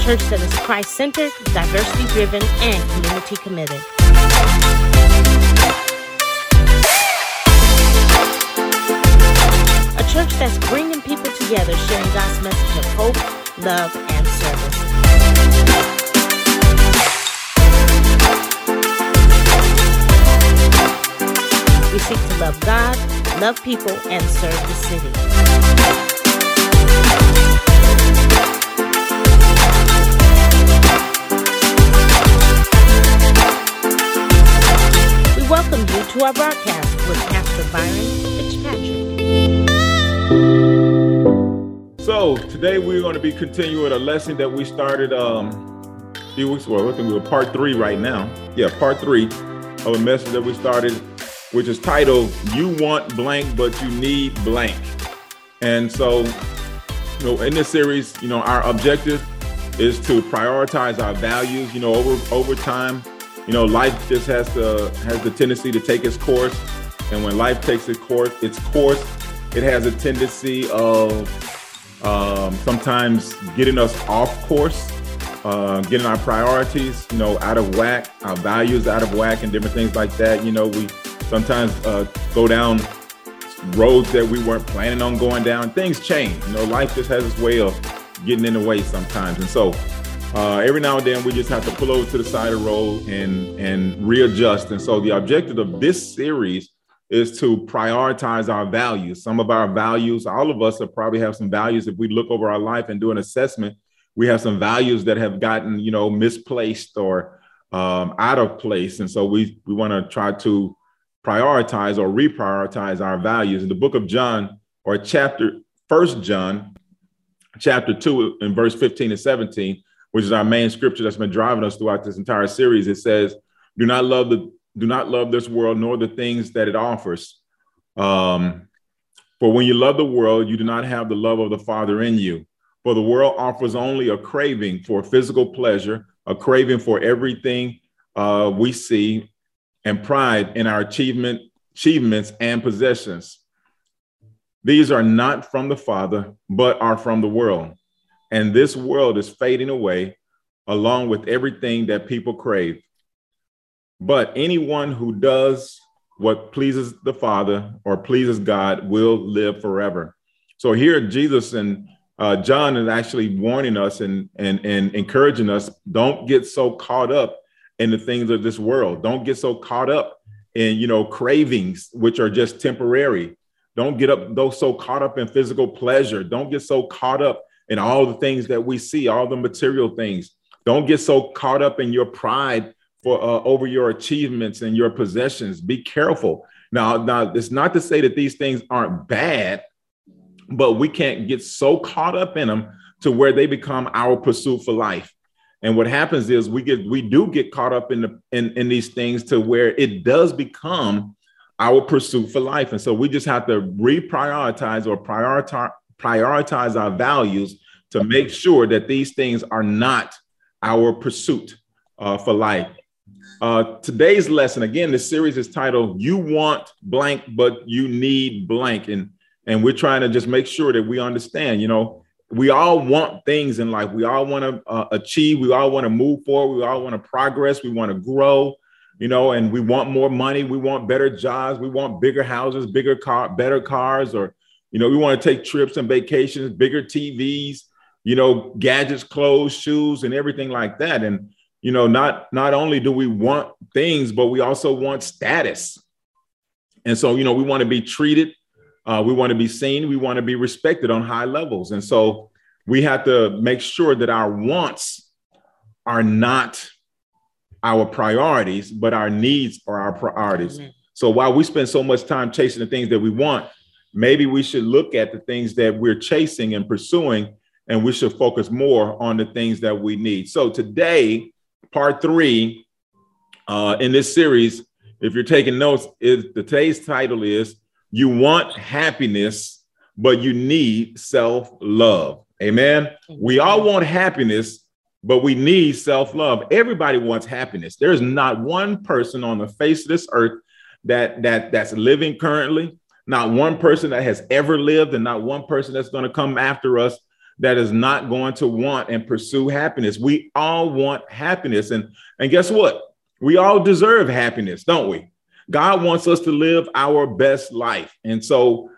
church that is Christ-centered, diversity-driven, and community-committed. A church that's bringing people together, sharing God's message of hope, love, and service. We seek to love God, love people, and serve the city. We welcome you to our broadcast with Pastor Byron Fitzpatrick. So today we're going to be continuing a lesson that we started a few weeks ago. I think we're part 3 right now. Yeah, part 3 of a message that we started, which is titled, You Want Blank, But You Need Blank. And so, in this series, our objective is to prioritize our values. Over time, life just has the tendency to take its course. And when life takes its course, it has a tendency of sometimes getting us off course, getting our priorities, out of whack, our values out of whack, and different things like that. We sometimes go down roads that we weren't planning on going down. Things change. Life just has its way of getting in the way sometimes. And so every now and then we just have to pull over to the side of the road and readjust. And so the objective of this series is to prioritize our values. Some of our values, all of us probably have some values. If we look over our life and do an assessment, we have some values that have gotten, misplaced or out of place. And so we want to try to prioritize or reprioritize our values. In the book of John, or 1 John, chapter 2, in verse 15 and 17, which is our main scripture that's been driving us throughout this entire series, it says, Do not love this world, nor the things that it offers. For when you love the world, you do not have the love of the Father in you. For the world offers only a craving for physical pleasure, a craving for everything we see, and pride in our achievements and possessions. These are not from the Father, but are from the world. And this world is fading away along with everything that people crave. But anyone who does what pleases the Father or pleases God will live forever. So here Jesus and John is actually warning us and encouraging us, don't get so caught up in the things of this world. Don't get so caught up in, cravings, which are just temporary. Don't get so caught up in physical pleasure. Don't get so caught up in all the things that we see, all the material things. Don't get so caught up in your pride for over your achievements and your possessions. Be careful. Now, it's not to say that these things aren't bad, but we can't get so caught up in them to where they become our pursuit for life. And what happens is we do get caught up in these things to where it does become our pursuit for life. And so we just have to reprioritize or prioritize our values to make sure that these things are not our pursuit for life. Today's lesson, again, this series is titled, You Want Blank, But You Need Blank. And we're trying to just make sure that we understand, we all want things in life. We all want to achieve. We all want to move forward. We all want to progress. We want to grow, and we want more money. We want better jobs. We want bigger houses, better cars, or, we want to take trips and vacations, bigger TVs, gadgets, clothes, shoes, and everything like that. And, not only do we want things, but we also want status. And so, we want to be treated. We want to be seen. We want to be respected on high levels. And so we have to make sure that our wants are not our priorities, but our needs are our priorities. Amen. So while we spend so much time chasing the things that we want, maybe we should look at the things that we're chasing and pursuing, and we should focus more on the things that we need. So today, part 3 in this series, if you're taking notes, today's title is, You Want Happiness, but You Need Self-Love. Amen. We all want happiness, but we need self-love. Everybody wants happiness. There's not one person on the face of this earth that's living currently, not one person that has ever lived, and not one person that's going to come after us that is not going to want and pursue happiness. We all want happiness. And guess what? We all deserve happiness, don't we? God wants us to live our best life. And so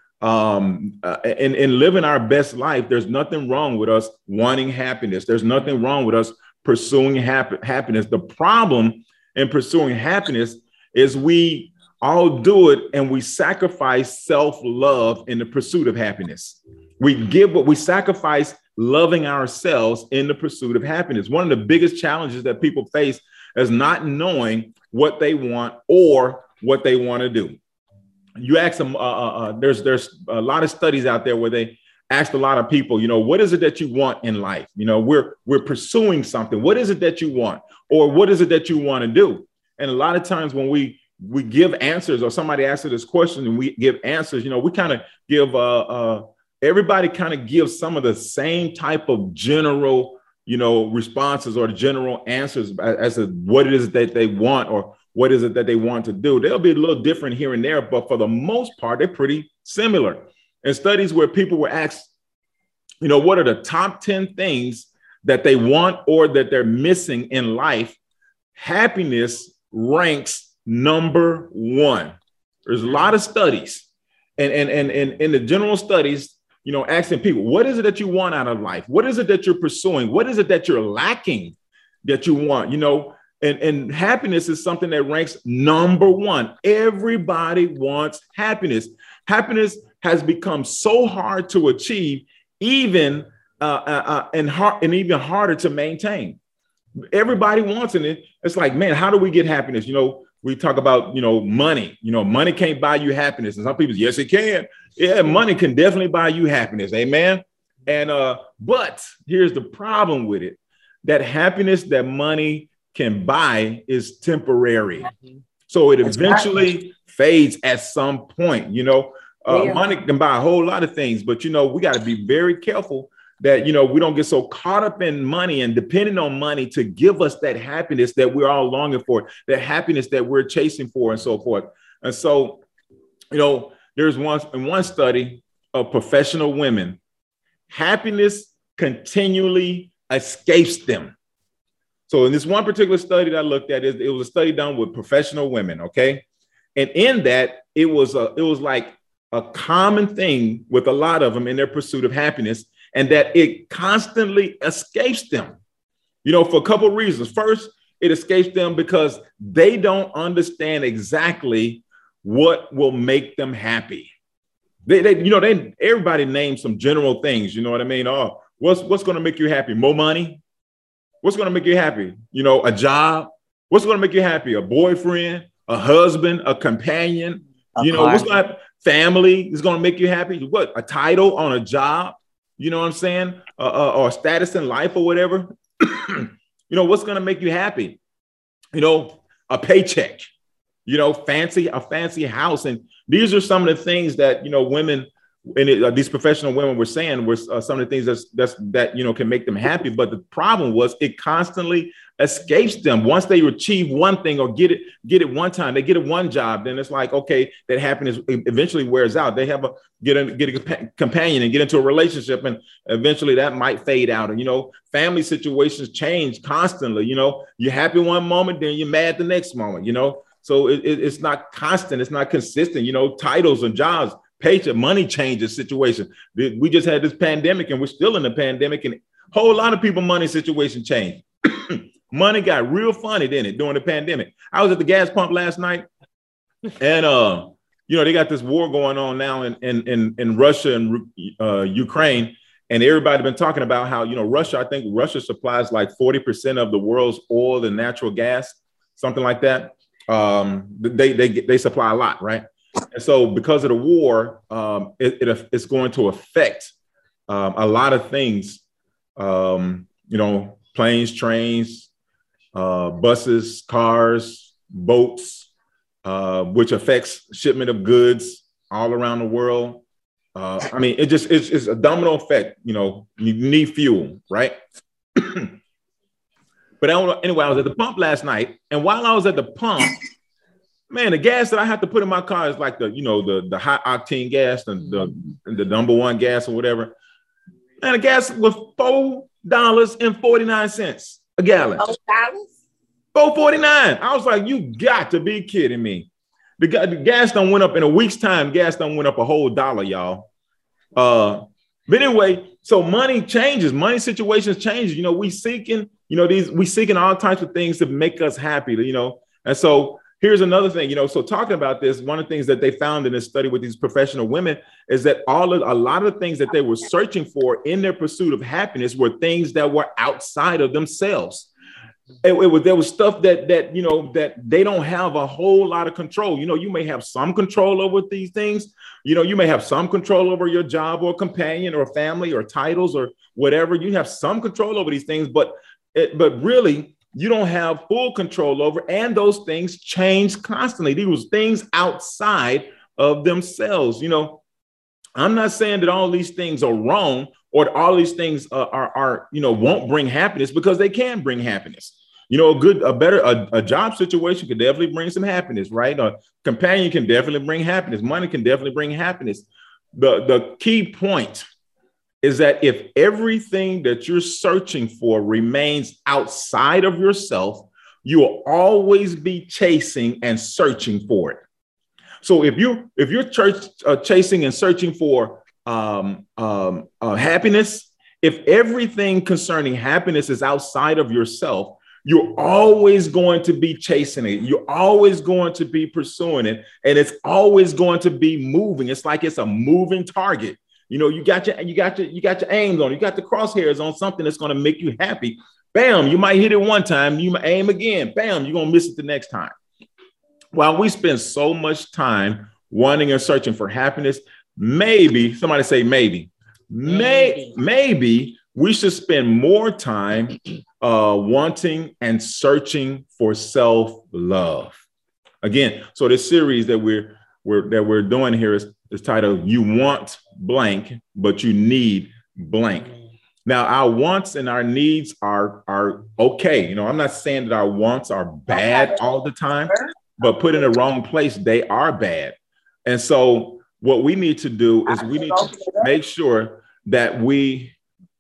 in living our best life, there's nothing wrong with us wanting happiness. There's nothing wrong with us pursuing happiness. The problem in pursuing happiness is we all do it and we sacrifice self-love in the pursuit of happiness. We sacrifice loving ourselves in the pursuit of happiness. One of the biggest challenges that people face is not knowing what they want or what they want to do. You ask them, there's a lot of studies out there where they asked a lot of people, what is it that you want in life? We're pursuing something. What is it that you want? Or what is it that you want to do? And a lot of times when we give answers, or somebody asks this question and we give answers, we kind of give, everybody kind of gives some of the same type of general, responses or general answers as to what it is that they want or what is it that they want to do. They'll be a little different here and there, but for the most part, they're pretty similar. In studies where people were asked, what are the top 10 things that they want or that they're missing in life, happiness ranks number one. There's a lot of studies and in the general studies, asking people, what is it that you want out of life? What is it that you're pursuing? What is it that you're lacking that you want? And happiness is something that ranks number one. Everybody wants happiness. Happiness has become so hard to achieve, even and even harder to maintain. Everybody wants it. It's like, man, how do we get happiness? We talk about, money. Money can't buy you happiness. And some people, yes, it can. Yeah, money can definitely buy you happiness. Amen. And but here's the problem with it: that happiness that money can buy is temporary. So it eventually fades at some point. Money can buy a whole lot of things, but we got to be very careful that we don't get so caught up in money and depending on money to give us that happiness that we're all longing for, that happiness that we're chasing for, and so forth. And so, there's one study of professional women, happiness continually escapes them. So in this one particular study that I looked at, it was a study done with professional women, okay? And in that, it was like a common thing with a lot of them in their pursuit of happiness, and that it constantly escapes them, for a couple of reasons. First, it escapes them because they don't understand exactly what will make them happy. Everybody names some general things, you know what I mean? Oh, what's going to make you happy? More money? What's going to make you happy? A job? What's going to make you happy? A boyfriend, a husband, a companion? What's going to family is going to make you happy? What? A title on a job? You know what I'm saying? Or status in life or whatever. What's going to make you happy? A paycheck, a fancy house. And these are some of the things that, women and these professional women were saying were some of the things that can make them happy. But the problem was it constantly escapes them. Once they achieve one thing or get it one time, they get it one job, then it's like, okay, that happiness eventually wears out. They have get a companion and get into a relationship, and eventually that might fade out. And family situations change constantly. You're happy one moment, then you're mad the next moment. So it's not constant, it's not consistent. Titles and jobs, paycheck, money changes situation. We just had this pandemic, and we're still in the pandemic, and a whole lot of people money situation changed. Money got real funny, didn't it, during the pandemic? I was at the gas pump last night, and they got this war going on now in Russia and Ukraine, and everybody been talking about how I think Russia supplies like 40% of the world's oil and natural gas, something like that. They supply a lot, right? And so because of the war, it's going to affect a lot of things, planes, trains, buses, cars, boats, which affects shipment of goods all around the world. It's a domino effect. You need fuel, right? But anyway, I was at the pump last night, and while I was at the pump, man, the gas that I have to put in my car is like the high octane gas, the number one gas or whatever. And the gas was $4.49 a gallon. $4? $4.49. I was like, you got to be kidding me. The gas done went up in a week's time. Gas done went up a whole $1, y'all. But anyway, so money changes. Money situations changes. You know, we seeking all types of things to make us happy, you know. And so here's another thing, you know, so talking about this, one of the things that they found in this study with these professional women is that a lot of the things that they were searching for in their pursuit of happiness were things that were outside of themselves. There was stuff that, you know, that they don't have a whole lot of control. You know, you may have some control over these things. You know, you may have some control over your job or companion or family or titles or whatever. You have some control over these things, but really, you don't have full control over, and those things change constantly. These were things outside of themselves. You know, I'm not saying that all these things are wrong or that all these things are you know, won't bring happiness, because they can bring happiness. You know, a job situation can definitely bring some happiness, right? A companion can definitely bring happiness. Money can definitely bring happiness. The key point is that if everything that you're searching for remains outside of yourself, you will always be chasing and searching for it. So if you're chasing and searching for happiness, if everything concerning happiness is outside of yourself, you're always going to be chasing it. You're always going to be pursuing it, and it's always going to be moving. It's like it's a moving target. You know, you got your aims on, you got the crosshairs on something that's going to make you happy. Bam, you might hit it one time, you might aim again. Bam, you're going to miss it the next time. While we spend so much time wanting and searching for happiness, maybe, somebody say maybe we should spend more time wanting and searching for self-love. Again, so this series that we're doing here is titled "You Want Blank, but You Need Blank." Now, our wants and our needs are okay. You know, I'm not saying that our wants are bad all the time, but put in the wrong place, they are bad. And so what we need to do is we need to make sure that we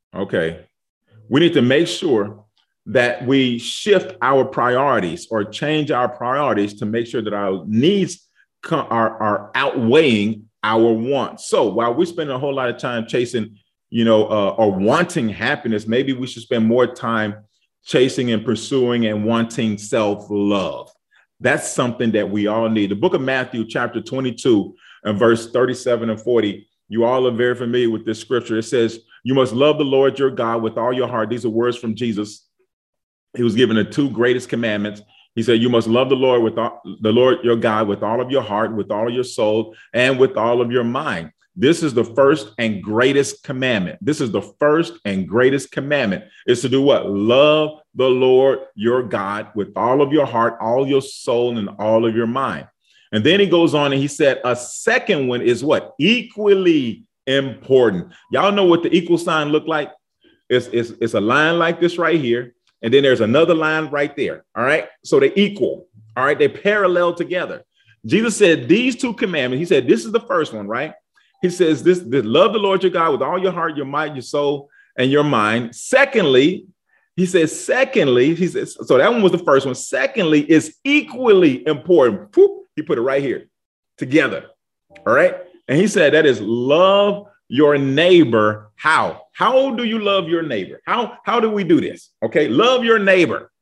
need to make sure that we shift our priorities or change our priorities to make sure that our needs are outweighing our wants. So while we spend a whole lot of time chasing, you know, or wanting happiness, maybe we should spend more time chasing and pursuing and wanting self-love. That's something that we all need. The book of Matthew, chapter 22 and verse 37 and 40. You all are very familiar with this scripture. It says, "You must love the Lord your God with all your heart." These are words from Jesus. He was given the two greatest commandments. He said, you must love the Lord your God with all of your heart, with all of your soul, and with all of your mind. This is the first and greatest commandment. This is the first and greatest commandment, is to do what? Love the Lord your God with all of your heart, all your soul, and all of your mind. And then he goes on and he said, a second one is what? Equally important. Y'all know what the equal sign look like? It's a line like this right here. And then there's another line right there. All right. So they're equal. All right. They parallel together. Jesus said these two commandments. He said, this is the first one, right? He says this love the Lord your God with all your heart, your might, your soul, and your mind. Secondly, he says, so that one was the first one. Secondly, is equally important. Whoop, he put it right here together. All right. And he said that is love your neighbor. How? How do you love your neighbor? How do we do this? Okay. Love your neighbor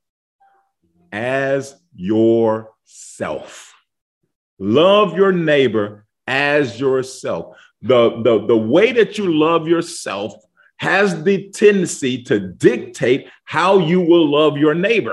as yourself. Love your neighbor as yourself. The way that you love yourself has the tendency to dictate how you will love your neighbor.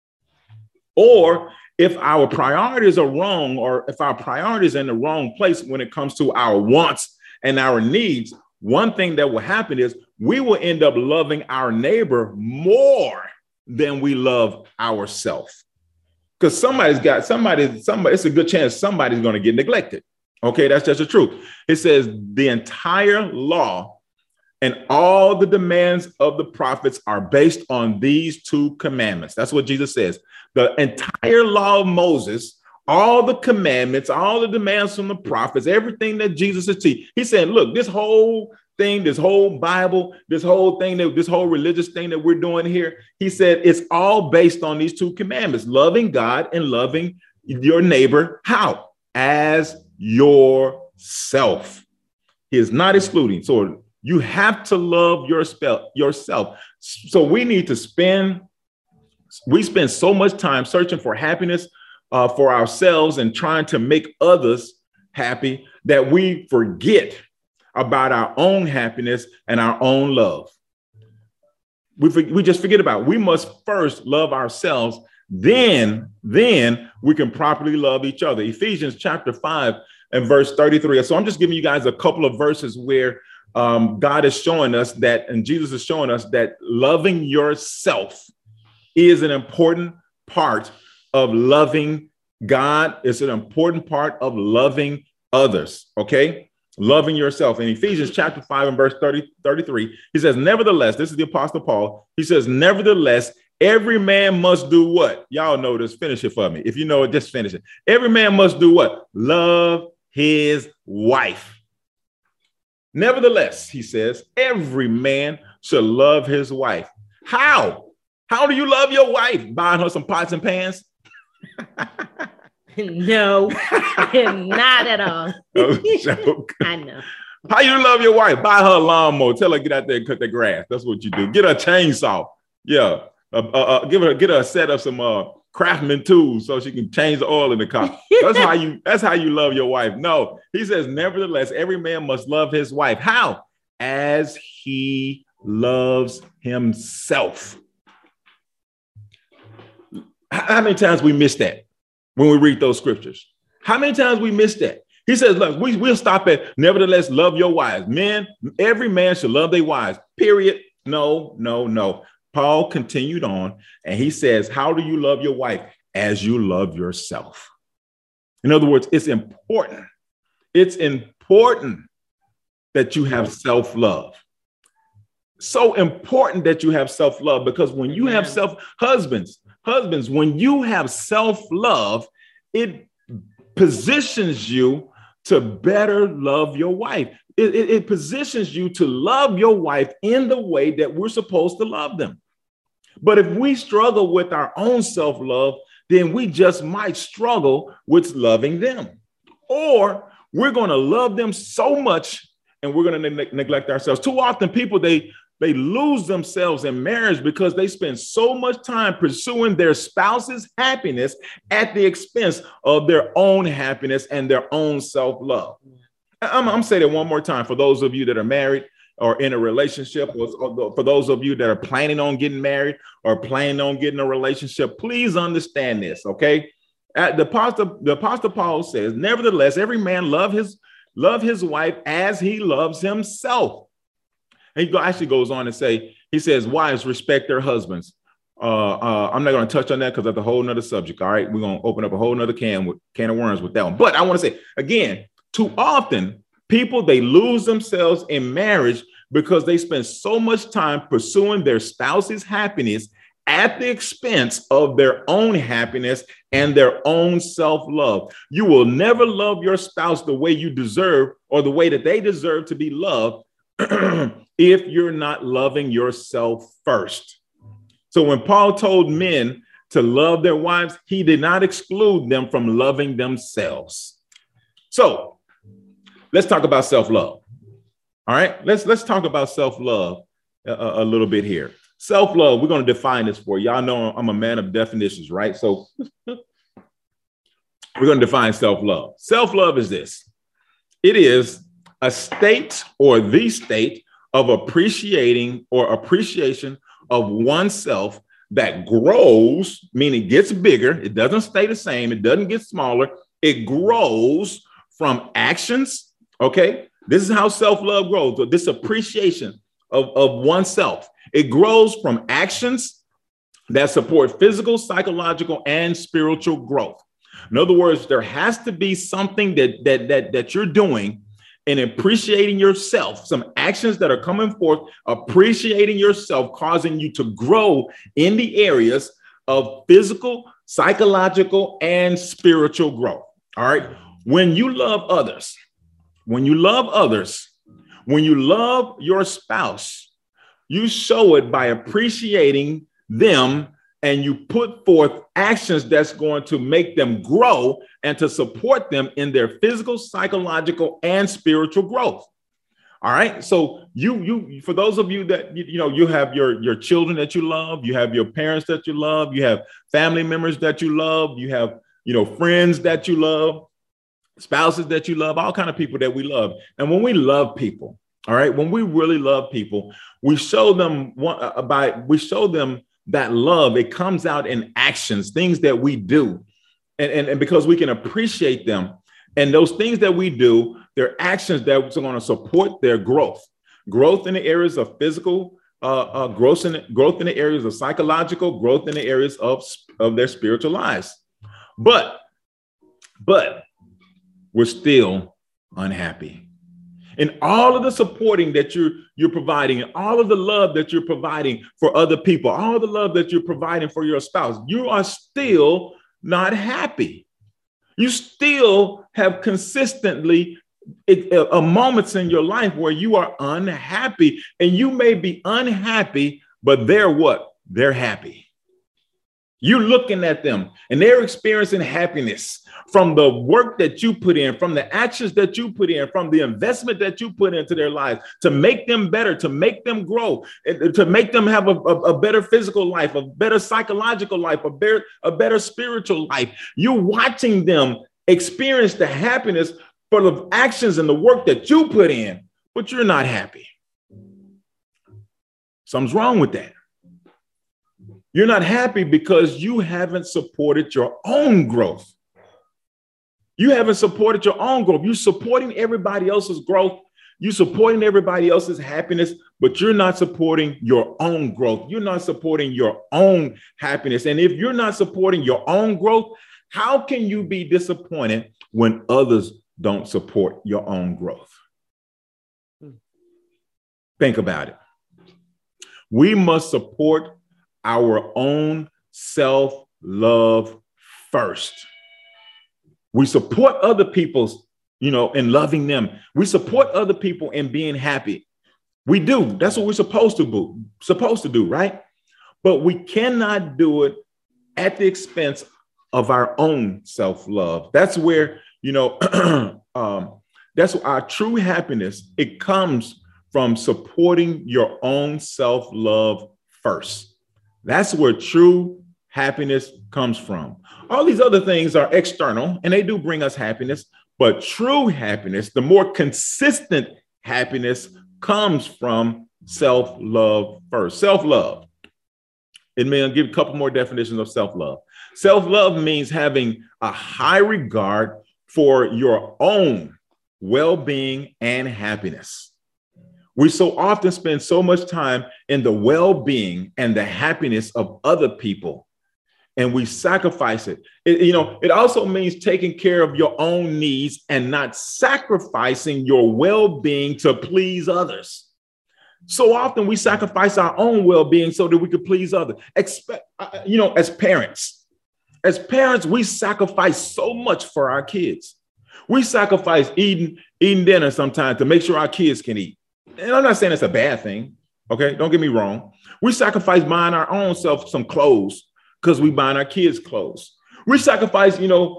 Or if our priorities are wrong, or if our priorities are in the wrong place when it comes to our wants and our needs, one thing that will happen is we will end up loving our neighbor more than we love ourselves. Because it's a good chance somebody's going to get neglected. Okay, that's just the truth. It says the entire law and all the demands of the prophets are based on these two commandments. That's what Jesus says. The entire law of Moses, all the commandments, all the demands from the prophets, everything that Jesus is teaching. He said, look, this whole thing, this whole Bible, this whole religious thing that we're doing here, he said it's all based on these two commandments, loving God and loving your neighbor. How? As yourself. He is not excluding. So you have to love yourself. So we spend so much time searching for happiness for ourselves and trying to make others happy that we forget about our own happiness and our own love. We just forget about it. We must first love ourselves. Then we can properly love each other. Ephesians chapter 5 and verse 33. So I'm just giving you guys a couple of verses where God is showing us that, and Jesus is showing us that loving yourself is an important part of loving God. It's an important part of loving others. Okay. Loving yourself. In Ephesians chapter 5 and verse 33, he says, nevertheless, this is the Apostle Paul. He says, nevertheless, every man must do what? Y'all know this. Finish it for me. If you know it, just finish it. Every man must do what? Love his wife. Nevertheless, he says, every man should love his wife. How? How do you love your wife? Buying her some pots and pans? No, not at all. Joke. I know. How you love your wife? Buy her a lawnmower. Tell her get out there and cut the grass. That's what you do. Get her a chainsaw. Yeah. Get her a set of some Craftsman tools so she can change the oil in the car. That's how you love your wife. No, he says, nevertheless, every man must love his wife. How? As he loves himself. How many times we miss that when we read those scriptures? How many times we miss that? He says, look, we'll stop at nevertheless, love your wives. Men, every man should love their wives, period. No. Paul continued on and he says, how do you love your wife? As you love yourself. In other words, it's important. It's important that you have self-love. So important that you have self-love, because when you have husbands, when you have self-love, it positions you to better love your wife. It positions you to love your wife in the way that we're supposed to love them. But if we struggle with our own self-love, then we just might struggle with loving them. Or we're going to love them so much and we're going to neglect ourselves. Too often people, they lose themselves in marriage because they spend so much time pursuing their spouse's happiness at the expense of their own happiness and their own self-love. I'm saying it one more time for those of you that are married or in a relationship, or for those of you that are planning on getting married or planning on getting a relationship, please understand this, okay? The Apostle Paul says, nevertheless, every man love his wife as he loves himself. And he actually goes on to say, he says, wives, respect their husbands. I'm not going to touch on that because that's a whole nother subject. All right. We're going to open up a whole nother can of worms with that one. But I want to say, again, too often people, they lose themselves in marriage because they spend so much time pursuing their spouse's happiness at the expense of their own happiness and their own self-love. You will never love your spouse the way you deserve or the way that they deserve to be loved if you're not loving yourself first. So when Paul told men to love their wives, he did not exclude them from loving themselves. So let's talk about self-love. All right, let's talk about self-love a little bit here. Self-love, we're going to define this for you. Y'all know I'm a man of definitions, right? So we're going to define self-love. Self-love is this. It is a state or the state of appreciating or appreciation of oneself that grows, meaning gets bigger. It doesn't stay the same. It doesn't get smaller. It grows from actions. Okay. This is how self-love grows. This appreciation of oneself. It grows from actions that support physical, psychological, and spiritual growth. In other words, there has to be something that you're doing and appreciating yourself, some actions that are coming forth, appreciating yourself, causing you to grow in the areas of physical, psychological, and When you love your spouse, you show it by appreciating them, and you put forth actions that's going to make them grow and to support them in their physical, psychological, and spiritual growth. All right. So you for those of you that, you have your children that you love, you have your parents that you love, you have family members that you love, you have, friends that you love, spouses that you love, all kind of people that we love. And when we love people, all right, when we really love people, we show them that love. It comes out in actions, things that we do. And because we can appreciate them, and those things that we do, they're actions that are going to support their growth in the areas of physical, growth in the areas of psychological, growth in the areas of their spiritual lives. But we're still unhappy. And all of the supporting that you're providing, and all of the love that you're providing for other people, all of the love that you're providing for your spouse, you are still not happy. You still have consistently moments in your life where you are unhappy, and you may be unhappy, but they're what? They're happy. You're looking at them and they're experiencing happiness from the work that you put in, from the actions that you put in, from the investment that you put into their lives to make them better, to make them grow, to make them have a better physical life, a better psychological life, a better spiritual life. You're watching them experience the happiness for the actions and the work that you put in, but you're not happy. Something's wrong with that. You're not happy because you haven't supported your own growth. You haven't supported your own growth. You're supporting everybody else's growth. You're supporting everybody else's happiness, but you're not supporting your own growth. You're not supporting your own happiness. And if you're not supporting your own growth, how can you be disappointed when others don't support your own growth? Think about it. We must support our own self-love first. We support other people's, in loving them. We support other people in being happy. We do. That's what we're supposed to do, right? But we cannot do it at the expense of our own self-love. That's where, that's our true happiness. It comes from supporting your own self-love first. That's where true happiness comes from. All these other things are external and they do bring us happiness, but true happiness, the more consistent happiness, comes from self-love first. Self-love. It may give a couple more definitions of self-love. Self-love means having a high regard for your own well-being and happiness. We so often spend so much time in the well-being and the happiness of other people, and we sacrifice it. It also means taking care of your own needs and not sacrificing your well-being to please others. So often we sacrifice our own well-being so that we could please others. As parents, we sacrifice so much for our kids. We sacrifice eating dinner sometimes to make sure our kids can eat. And I'm not saying it's a bad thing. Okay. Don't get me wrong. We sacrifice buying our own self some clothes because we buying our kids clothes. We sacrifice,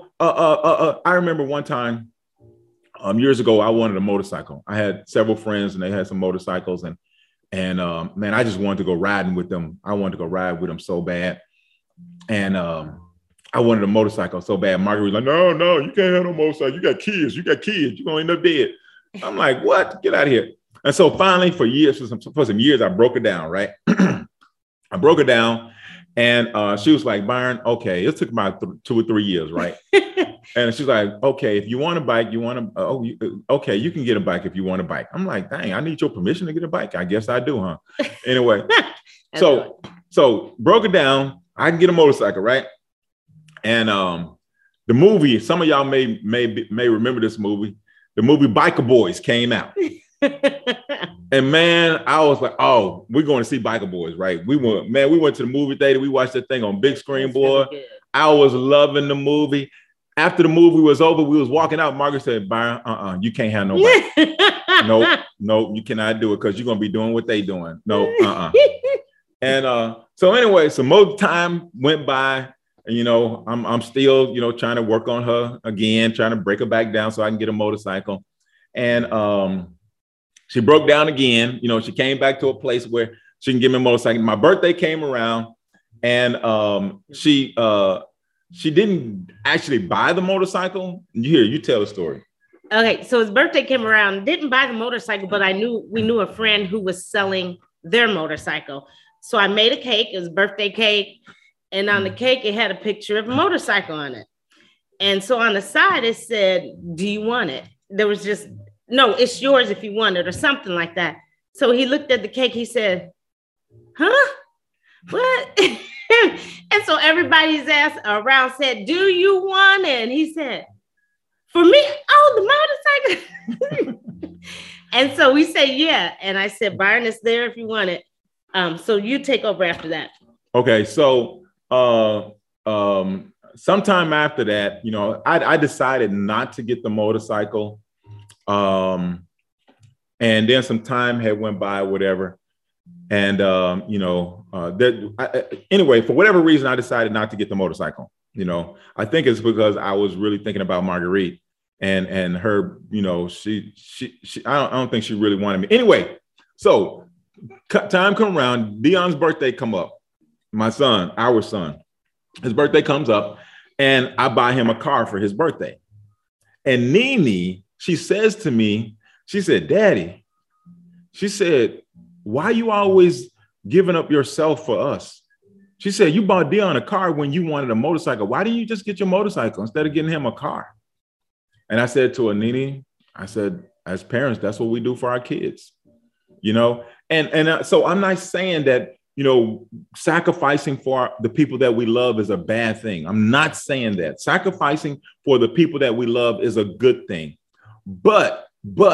I remember one time years ago, I wanted a motorcycle. I had several friends and they had some motorcycles and man, I just wanted to go riding with them. I wanted to go ride with them so bad. And I wanted a motorcycle so bad. Margaret was like, no, you can't have no motorcycle. You got kids. You're going to end up dead. I'm like, what? Get out of here. And so finally, for some years, I broke it down, right? I broke it down, and she was like, Byron, okay, it took about 2 or 3 years, right? And she's like, okay, if you want a bike, okay, you can get a bike if you want a bike. I'm like, dang, I need your permission to get a bike. I guess I do, huh? Anyway, so broke it down. I can get a motorcycle, right? And the movie, some of y'all may remember this movie. The movie Biker Boys came out. And man, I was like, oh, we're going to see Biker Boys, right? We went to the movie theater. We watched that thing on big screen, boy. Really, I was loving the movie. After the movie was over, we was walking out. Margaret said, Byron, you can't have nobody. Nope, you cannot do it because you're going to be doing what they doing. No, And so anyway, some more time went by. And, you know, I'm still, you know, trying to work on her again, trying to break her back down so I can get a motorcycle. And she broke down again. You know, she came back to a place where she can give me a motorcycle. My birthday came around, and she didn't actually buy the motorcycle. You tell the story. Okay, so his birthday came around, didn't buy the motorcycle, but we knew a friend who was selling their motorcycle. So I made a cake. It was a birthday cake. And on the cake, it had a picture of a motorcycle on it. And so on the side, it said, do you want it? There was just, no, it's yours if you want it, or something like that. So he looked at the cake. He said, huh? What? And so everybody's ass around said, do you want it? And he said, for me? Oh, the motorcycle. And so we said, yeah. And I said, Byron, it's there if you want it. So you take over after that. Okay. So sometime after that, you know, I decided not to get the motorcycle. And then some time had went by, whatever. And, you know, anyway, for whatever reason, I decided not to get the motorcycle. You know, I think it's because I was really thinking about Marguerite and her, you know, I don't think she really wanted me. Anyway, so time come around, Dion's birthday come up. My son, our son, his birthday comes up, and I buy him a car for his birthday. And Nene, she says to me, she said, Daddy, she said, why you always giving up yourself for us? She said, you bought Dion a car when you wanted a motorcycle. Why didn't you just get your motorcycle instead of getting him a car? And I said to her, Nene, I said, as parents, that's what we do for our kids, you know? And so I'm not saying that, you know, sacrificing for the people that we love is a bad thing. I'm not saying that. Sacrificing for the people that we love is a good thing. But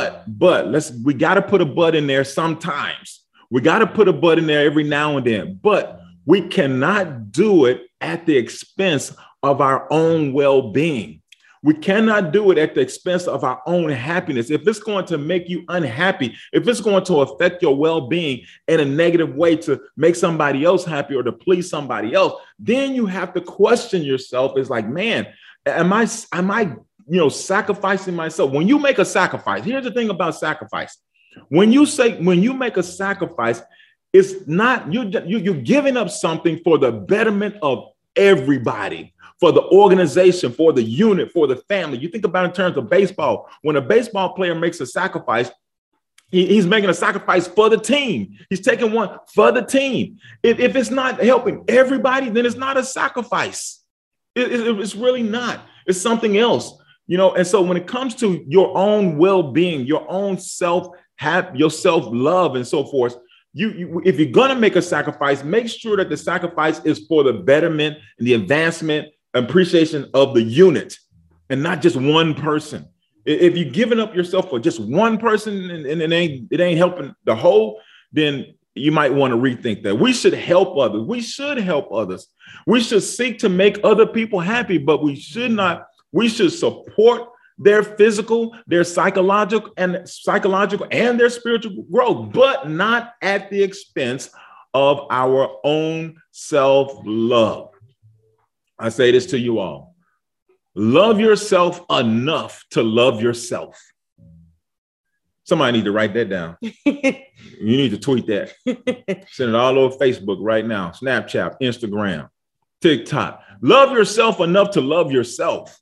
we got to put a but in there sometimes. We got to put a but in there every now and then. But we cannot do it at the expense of our own well-being. We cannot do it at the expense of our own happiness. If it's going to make you unhappy, if it's going to affect your well-being in a negative way to make somebody else happy or to please somebody else, then you have to question yourself. It's like, man, am I, you know, sacrificing myself? When you make a sacrifice, here's the thing about sacrifice. When you make a sacrifice, it's not, you're giving up something for the betterment of everybody, for the organization, for the unit, for the family. You think about it in terms of baseball. When a baseball player makes a sacrifice, he's making a sacrifice for the team. He's taking one for the team. If it's not helping everybody, then it's not a sacrifice. It's really not. It's something else, you know. And so when it comes to your own well-being, your own your self-love and so forth, if you're going to make a sacrifice, make sure that the sacrifice is for the betterment and the advancement and appreciation of the unit and not just one person. If you're giving up yourself for just one person and it ain't helping the whole, then you might want to rethink that. We should help others. We should help others. We should seek to make other people happy, but we should support their physical, their psychological and their spiritual growth, but not at the expense of our own self-love. I say this to you all. Love yourself enough to love yourself. Somebody need to write that down. You need to tweet that. Send it all over Facebook right now. Snapchat, Instagram, TikTok. Love yourself enough to love yourself.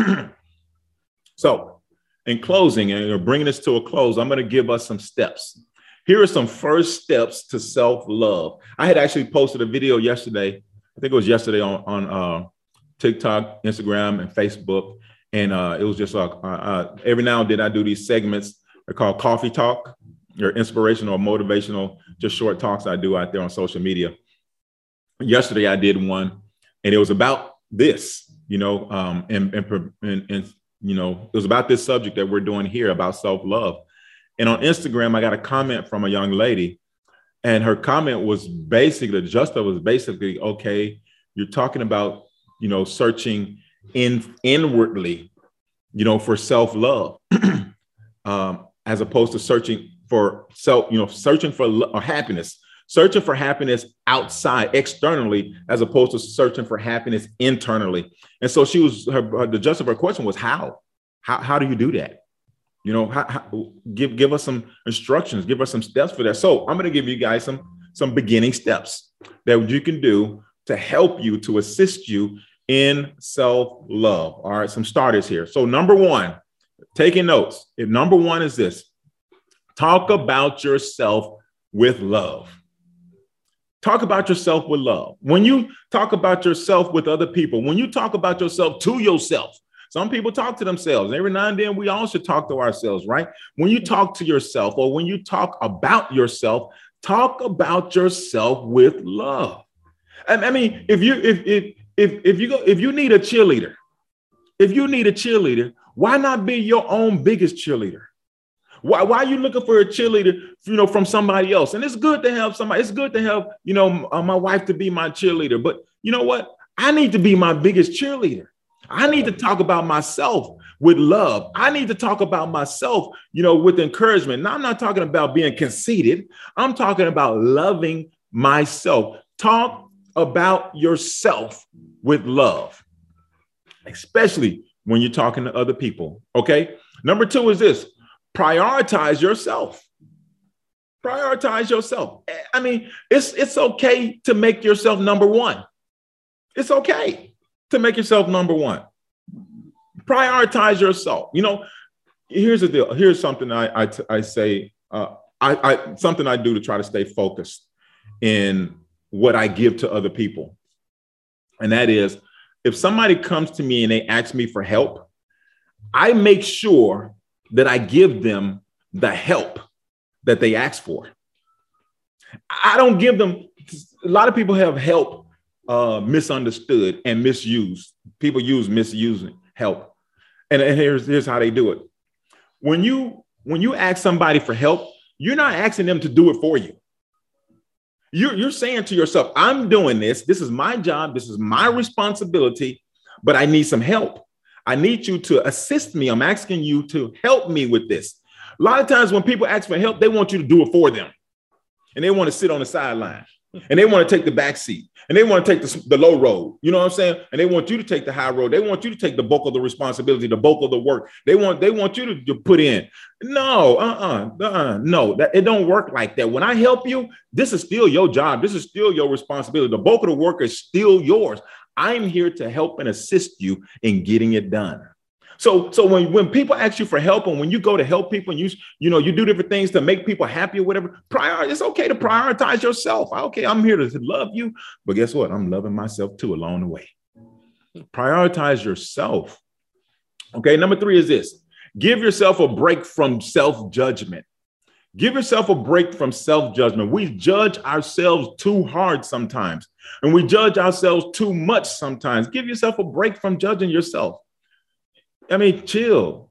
So in closing, and bringing this to a close, I'm going to give us some steps. Here are some first steps to self-love. I had actually posted a video yesterday. I think it was yesterday on TikTok, Instagram, and Facebook. And it was just every now and then I do these segments. They're called Coffee Talk, or inspirational or motivational, just short talks I do out there on social media. Yesterday I did one, and it was about this, you know, and you know, it was about this subject that we're doing here about self-love. And on Instagram, I got a comment from a young lady, and her comment was basically, okay, you're talking about, you know, searching inwardly, for self-love, as opposed to searching for happiness, searching for happiness outside, externally, as opposed to searching for happiness internally. And so the gist of her question was, how do you do that? Give us some instructions, give us some steps for that. So I'm going to give you guys some beginning steps that you can do to help you, to assist you in self-love. All right, some starters here. So number one, taking notes. Number one is this: talk about yourself with love. Talk about yourself with love. When you talk about yourself with other people, when you talk about yourself to yourself, some people talk to themselves. Every now and then we all should talk to ourselves, right? When you talk to yourself, or when you talk about yourself with love. I mean, if you need a cheerleader, why not be your own biggest cheerleader? Why are you looking for a cheerleader, from somebody else? And it's good to have somebody. It's good to have, my wife to be my cheerleader. But you know what? I need to be my biggest cheerleader. I need to talk about myself with love. I need to talk about myself, with encouragement. Now, I'm not talking about being conceited. I'm talking about loving myself. Talk about yourself with love, especially when you're talking to other people. Okay. Number two is this: prioritize yourself. Prioritize yourself. I mean, it's okay to make yourself number one. It's okay to make yourself number one. Prioritize yourself. Here's the deal. Here's something I say. Something I do to try to stay focused in what I give to other people. And that is, if somebody comes to me and they ask me for help, I make sure that I give them the help that they ask for. I don't give them. A lot of people have help misunderstood and misused. People misusing help. And here's how they do it. When you ask somebody for help, you're not asking them to do it for you. You're saying to yourself, I'm doing this. This is my job. This is my responsibility, but I need some help. I need you to assist me. I'm asking you to help me with this. A lot of times when people ask for help, they want you to do it for them. And they want to sit on the sideline. And they want to take the back seat. And they want to take the low road. You know what I'm saying? And they want you to take the high road. They want you to take the bulk of the responsibility, the bulk of the work. They want you to put in. No, no, it don't work like that. When I help you, this is still your job. This is still your responsibility. The bulk of the work is still yours. I'm here to help and assist you in getting it done. So when people ask you for help, and when you go to help people, and you do different things to make people happy or whatever, it's okay to prioritize yourself. Okay, I'm here to love you, but guess what? I'm loving myself too along the way. Prioritize yourself. Okay, number three is this: give yourself a break from self-judgment. Give yourself a break from self-judgment. We judge ourselves too hard sometimes, and we judge ourselves too much sometimes. Give yourself a break from judging yourself. I mean, chill,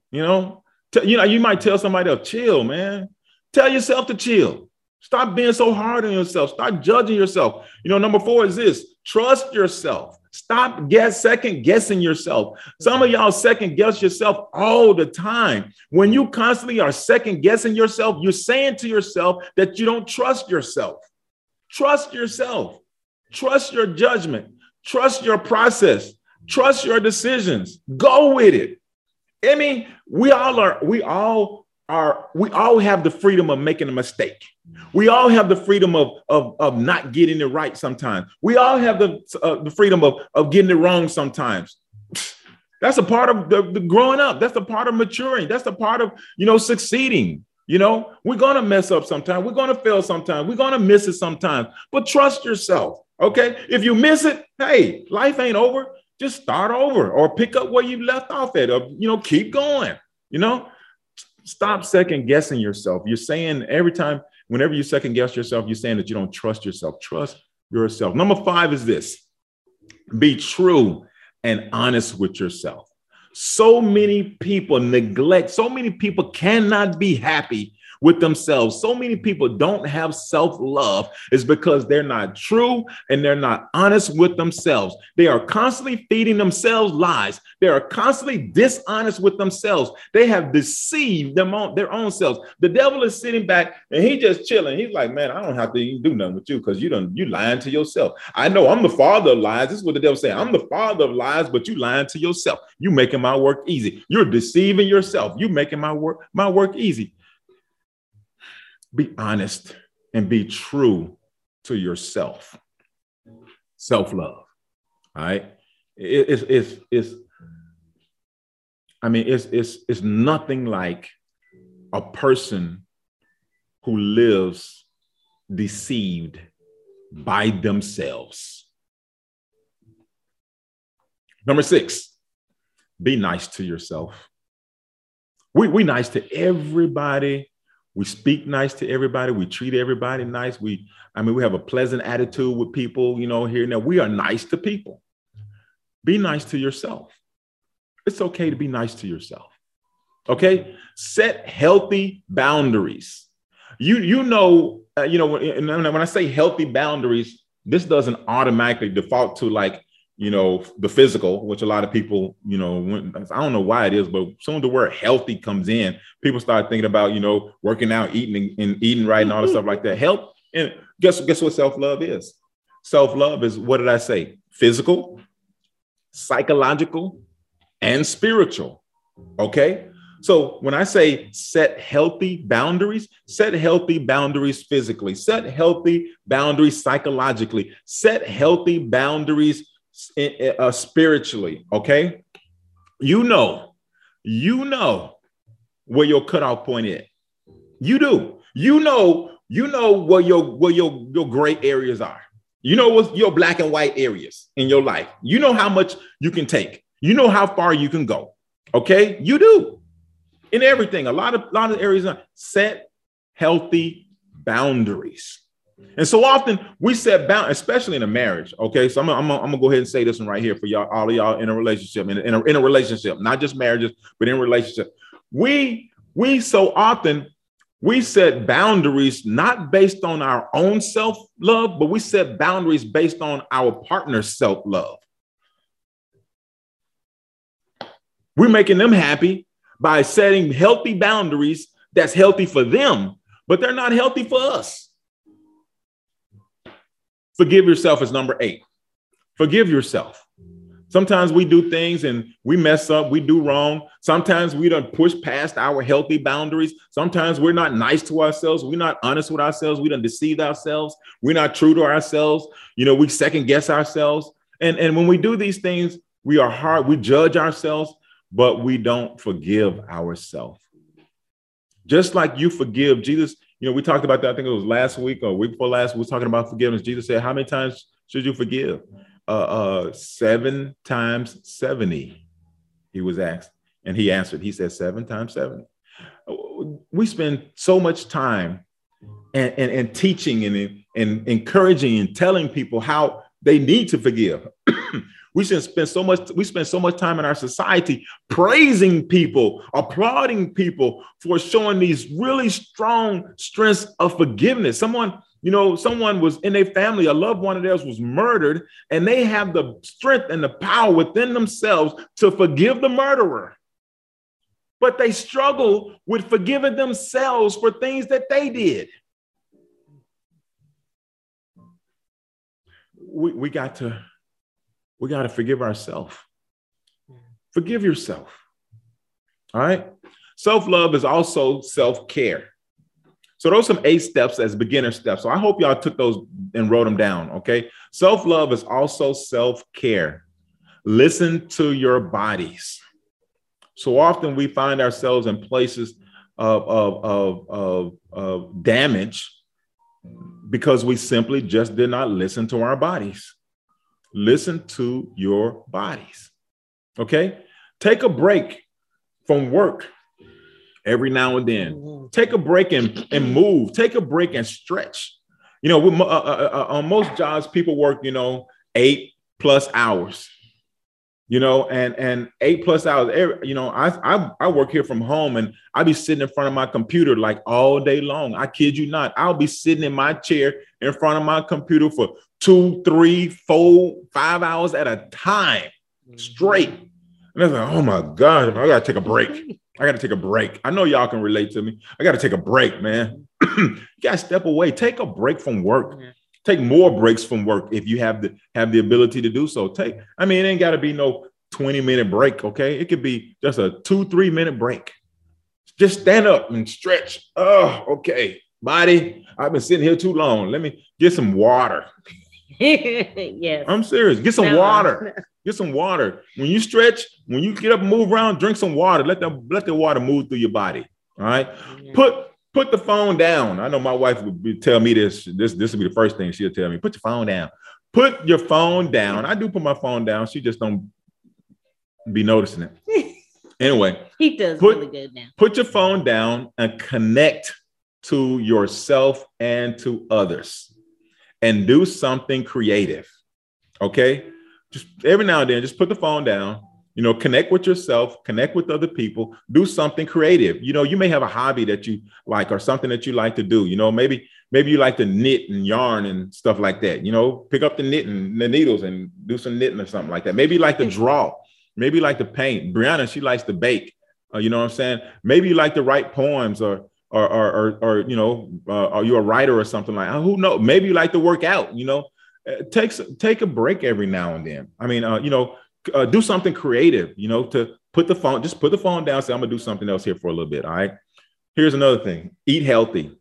you might tell somebody else, chill, man. Tell yourself to chill. Stop being so hard on yourself. Stop judging yourself. Number four is this: trust yourself. Stop second guessing yourself. Some of y'all second guess yourself all the time. When you constantly are second guessing yourself, you're saying to yourself that you don't trust yourself. Trust yourself. Trust your judgment. Trust your process. Trust your decisions. Go with it. I mean, we all have the freedom of making a mistake. We all have the freedom of not getting it right sometimes. We all have the freedom of getting it wrong sometimes. That's a part of the growing up. That's a part of maturing. That's a part of, succeeding. We're going to mess up sometimes. We're going to fail sometimes. We're going to miss it sometimes. But trust yourself. Okay. If you miss it, hey, life ain't over. Just start over or pick up where you left off at, or, keep going, stop second guessing yourself. You're saying every time, whenever you second guess yourself, you're saying that you don't trust yourself. Trust yourself. Number five is this: be true and honest with yourself. So many people cannot be happy with themselves. So many people don't have self-love is because they're not true and they're not honest with themselves. They are constantly feeding themselves lies. They are constantly dishonest with themselves. They have deceived their own selves. The devil is sitting back and he just chilling. He's like, man, I don't have to even do nothing with you because you lying to yourself. I know I'm the father of lies. This is what the devil saying. I'm the father of lies, but you lying to yourself. You making my work easy. You're deceiving yourself. You making my work easy. Be honest and be true to yourself. Self-love. All right. It's nothing like a person who lives deceived by themselves. Number 6, be nice to yourself. We nice to everybody. We speak nice to everybody. We treat everybody nice. We have a pleasant attitude with people, here and there. We are nice to people. Be nice to yourself. It's okay to be nice to yourself. Okay. Set healthy boundaries. When I say healthy boundaries, this doesn't automatically default to the physical, which a lot of people, I don't know why it is, but soon as the word healthy comes in, people start thinking about, working out, eating right and all the stuff like that. Health. And guess what self-love is? Self-love is, what did I say? Physical, psychological, and spiritual. Okay. So when I say set healthy boundaries physically, set healthy boundaries psychologically, set healthy boundaries spiritually. Okay. You know where your cutoff point is. You do. You know where your gray areas are. You know what your black and white areas in your life. You know how much you can take. You know how far you can go. Okay. You do. In everything, a lot of areas, set healthy boundaries. And so often we set boundaries, especially in a marriage. Okay, so I'm gonna go ahead and say this one right here for y'all, all of y'all in a relationship, in a relationship, not just marriages, but in relationship. We so often we set boundaries not based on our own self-love, but we set boundaries based on our partner's self-love. We're making them happy by setting healthy boundaries that's healthy for them, but they're not healthy for us. Forgive yourself is number 8. Forgive yourself. Sometimes we do things and we mess up, we do wrong. Sometimes we don't push past our healthy boundaries. Sometimes we're not nice to ourselves. We're not honest with ourselves. We don't deceive ourselves. We're not true to ourselves. We second guess ourselves. And when we do these things, we are hard. We judge ourselves, but we don't forgive ourselves. Just like you forgive Jesus, we talked about that. I think it was last week or week before last, we were talking about forgiveness. Jesus said, how many times should you forgive? 7 times 70, he was asked. And he answered, he said 7 times 70. We spend so much time and teaching and encouraging and telling people how they need to forgive. We spend so much time in our society praising people, applauding people for showing these really strong strengths of forgiveness. Someone was in their family, a loved one of theirs was murdered, and they have the strength and the power within themselves to forgive the murderer. But they struggle with forgiving themselves for things that they did. We got to forgive ourselves. Forgive yourself. All right. Self-love is also self-care. So those are some 8 steps as beginner steps. So I hope y'all took those and wrote them down. Okay. Self-love is also self-care. Listen to your bodies. So often we find ourselves in places of damage because we simply just did not listen to our bodies. Listen to your bodies. Okay. Take a break from work every now and then. Take a break and move. Take a break and stretch. On most jobs, people work, 8+ hours. and 8+ hours. I work here from home, and I'll be sitting in front of my computer like all day long. I kid you not. I'll be sitting in my chair in front of my computer for 2, 3, 4, 5 hours at a time straight. And I was like, oh my God, I got to take a break. I know y'all can relate to me. I got to take a break, man. You got to step away. Take a break from work. Take more breaks from work if you have the ability to do so. It ain't got to be no 20-minute break, okay? It could be just a 2-3 minute break. Just stand up and stretch. Oh, okay. Body, I've been sitting here too long. Let me get some water. Yes. I'm serious. Get some water. Get some water. When you stretch, when you get up and move around, drink some water. Let the water move through your body. All right. Yeah. Put the phone down. I know my wife would tell me this would be the first thing she'll tell me. Put your phone down. Put your phone down. I do put my phone down. She just don't be noticing it. Anyway. He does really good now. Put your phone down and connect to yourself and to others and do something creative. Okay? Just every now and then, just put the phone down. Connect with yourself, connect with other people, do something creative. You may have a hobby that you like or something that you like to do. Maybe you like to knit and yarn and stuff like that. Pick up the needles and do some knitting or something like that. Maybe you like to draw. Maybe you like to paint. Brianna, she likes to bake. You know what I'm saying? Maybe you like to write poems or are you a writer or something like that? Who knows? Maybe you like to work out. Take a break every now and then. Do something creative, to put the phone down. Say, I'm gonna do something else here for a little bit. All right. Here's another thing. Eat healthy.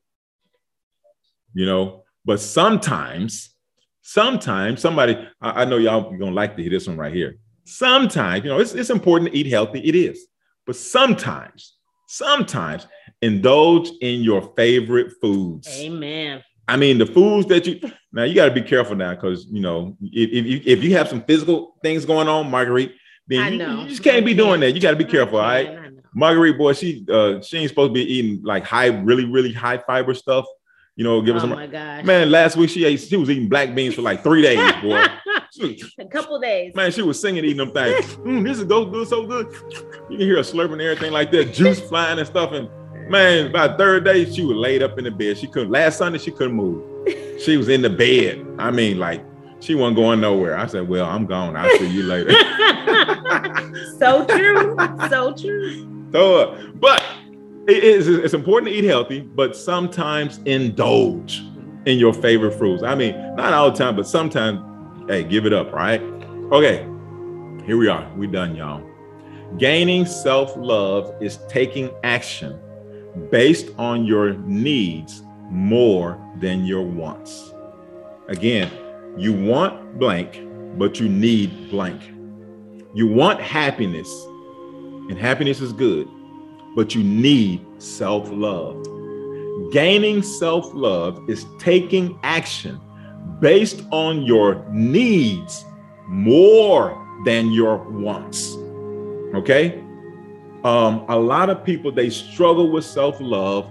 But sometimes somebody, I know y'all gonna like to hear this one right here. Sometimes, it's important to eat healthy. It is. But sometimes indulge in your favorite foods. Amen. The foods that now you got to be careful now, because if you have some physical things going on, Marguerite, then you just can't be doing that. You got to be careful, all right? Marguerite, boy, she ain't supposed to be eating like really, really high fiber stuff. Give us some. Oh my gosh, man! Last week she was eating black beans for like 3 days, boy. A couple of days. Man, she was singing, eating them things. This is good, so good. You can hear her slurping and everything like that, juice flying and stuff. And man, by the third day, she was laid up in the bed. Last Sunday, she couldn't move. She was in the bed. Like she wasn't going nowhere. I said, well, I'm gone. I'll see you later. So true. So true. But it's important to eat healthy, but sometimes indulge in your favorite fruits. Not all the time, but sometimes, hey, give it up, right? Okay, here we are. We done, y'all. Gaining self-love is taking action based on your needs more than your wants. Again, you want blank, but you need blank. You want happiness, and happiness is good, but you need self-love. Gaining self-love is taking action based on your needs more than your wants. Okay? A lot of people, they struggle with self-love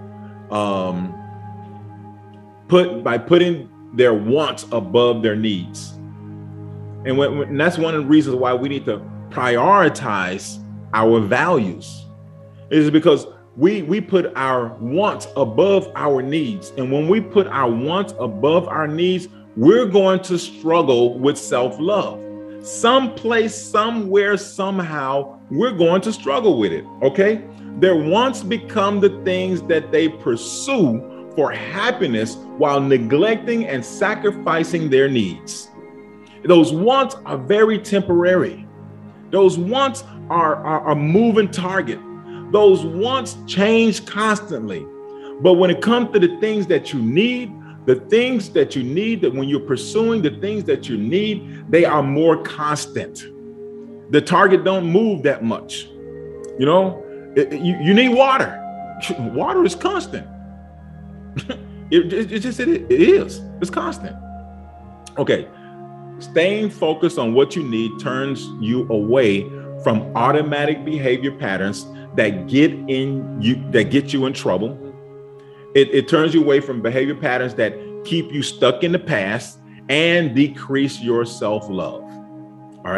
by putting their wants above their needs. And that's one of the reasons why we need to prioritize our values, is because we put our wants above our needs. And when we put our wants above our needs, we're going to struggle with self-love. Someplace, somewhere, somehow, we're going to struggle with it, okay? Their wants become the things that they pursue for happiness while neglecting and sacrificing their needs. Those wants are very temporary. Those wants are a moving target. Those wants change constantly. But when it comes to the things that you need, that when you're pursuing the things that you need, they are more constant. The target don't move that much. You need water. Water is constant. It is. It's constant. Okay. Staying focused on what you need turns you away from automatic behavior patterns that get you in trouble. It turns you away from behavior patterns that keep you stuck in the past and decrease your self-love. All right.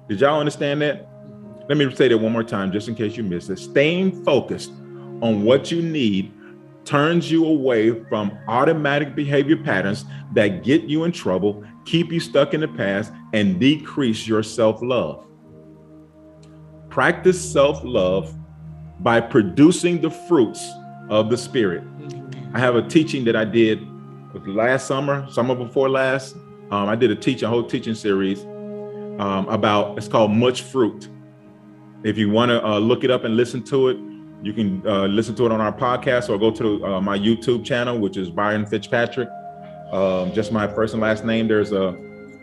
Did y'all understand that? Let me say that one more time, just in case you missed it. Staying focused on what you need turns you away from automatic behavior patterns that get you in trouble, keep you stuck in the past, and decrease your self-love. Practice self-love by producing the fruits of the Spirit. I have a teaching that I did last summer before last. I did a whole teaching series about, it's called Much Fruit. If you want to look it up and listen to it, you can listen to it on our podcast or go to my YouTube channel, which is Byron Fitzpatrick. Just my first and last name. There's a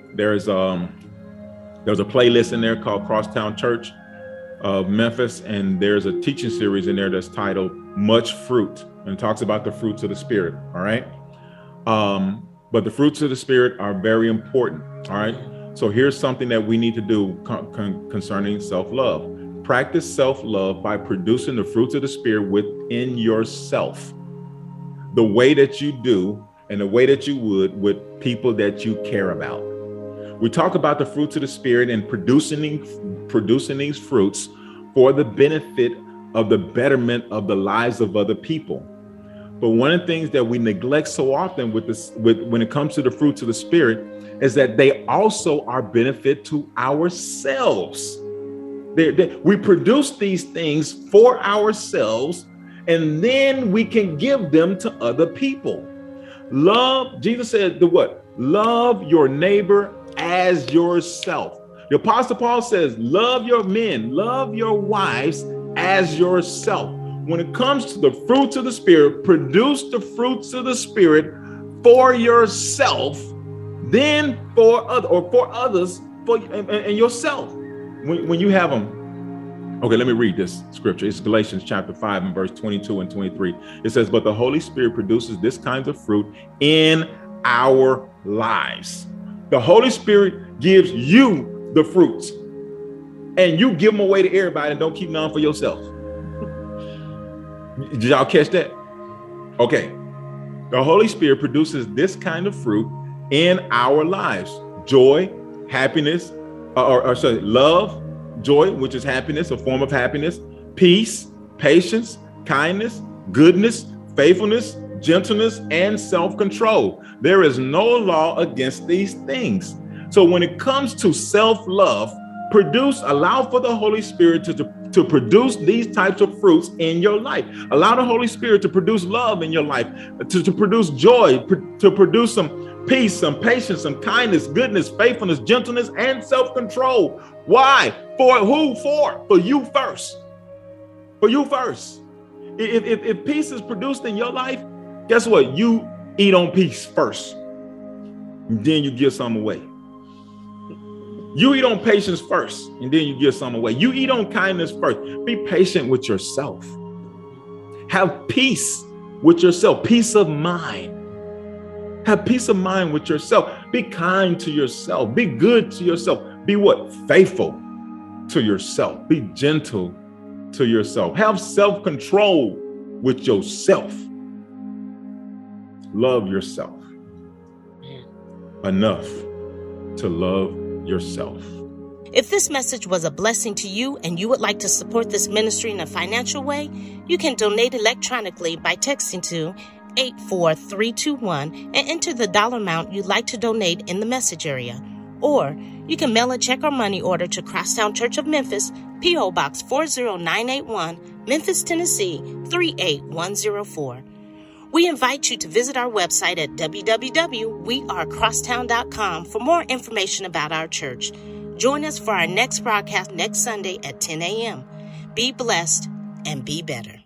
playlist in there called Crosstown Church of Memphis, and there's a teaching series in there that's titled Much Fruit, and it talks about the fruits of the Spirit. All right. But the fruits of the Spirit are very important. All right. So here's something that we need to do concerning self-love. Practice self-love by producing the fruits of the Spirit within yourself, the way that you do and the way that you would with people that you care about. We talk about the fruits of the Spirit and producing these fruits for the benefit of the betterment of the lives of other people. But one of the things that we neglect so often when it comes to the fruits of the Spirit is that they also are benefit to ourselves. We produce these things for ourselves, and then we can give them to other people. Love, Jesus said, what? Love your neighbor as yourself. The Apostle Paul says, love your men, love your wives as yourself. When it comes to the fruits of the Spirit, produce the fruits of the Spirit for yourself, then for others, and yourself. When you have them. Okay, let me read this scripture. It's Galatians chapter 5 and verse 22 and 23. It says, but the Holy Spirit produces this kind of fruit in our lives. The Holy Spirit gives you the fruits, and you give them away to everybody and don't keep none for yourself. Did y'all catch that? Okay. The Holy Spirit produces this kind of fruit in our lives: joy, happiness, love, joy, which is happiness, a form of happiness, peace, patience, kindness, goodness, faithfulness, gentleness, and self-control. There is no law against these things. So when it comes to self-love, allow for the Holy Spirit to produce these types of fruits in your life. Allow the Holy Spirit to produce love in your life, to produce joy, to produce some peace, some patience, some kindness, goodness, faithfulness, gentleness, and self-control. Why? For who? For you first. For you first. If peace is produced in your life, guess what? You eat on peace first, and then you give some away. You eat on patience first, and then you give some away. You eat on kindness first. Be patient with yourself. Have peace with yourself. Peace of mind. Have peace of mind with yourself. Be kind to yourself. Be good to yourself. Be what? Faithful to yourself. Be gentle to yourself. Have self-control with yourself. Love yourself enough to love yourself. If this message was a blessing to you and you would like to support this ministry in a financial way, you can donate electronically by texting to 84321 and enter the dollar amount you'd like to donate in the message area. Or you can mail a check or money order to Crosstown Church of Memphis, P.O. Box 40981, Memphis, Tennessee 38104. We invite you to visit our website at www.wearecrosstown.com for more information about our church. Join us for our next broadcast next Sunday at 10 a.m. Be blessed and be better.